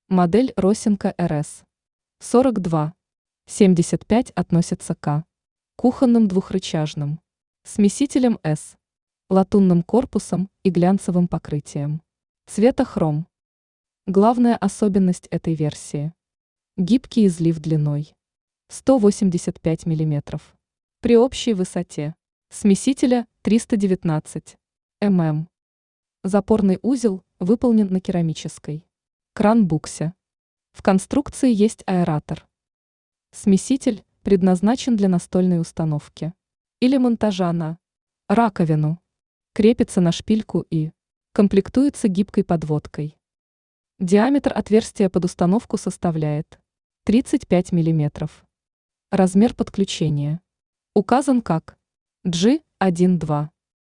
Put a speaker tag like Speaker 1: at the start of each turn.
Speaker 1: Модель Росинка РС. 42. 75 относится к кухонным двухрычажным, смесителем С, латунным корпусом и глянцевым покрытием. Цветохром. Главная особенность этой версии. Гибкий излив длиной 185 мм. При общей высоте смесителя 319 мм. Запорный узел выполнен на керамической кран-буксе. В конструкции есть аэратор. Смеситель предназначен для настольной установки или монтажа на раковину. Крепится на шпильку и комплектуется гибкой подводкой. Диаметр отверстия под установку составляет 35 мм. Размер подключения указан как G12.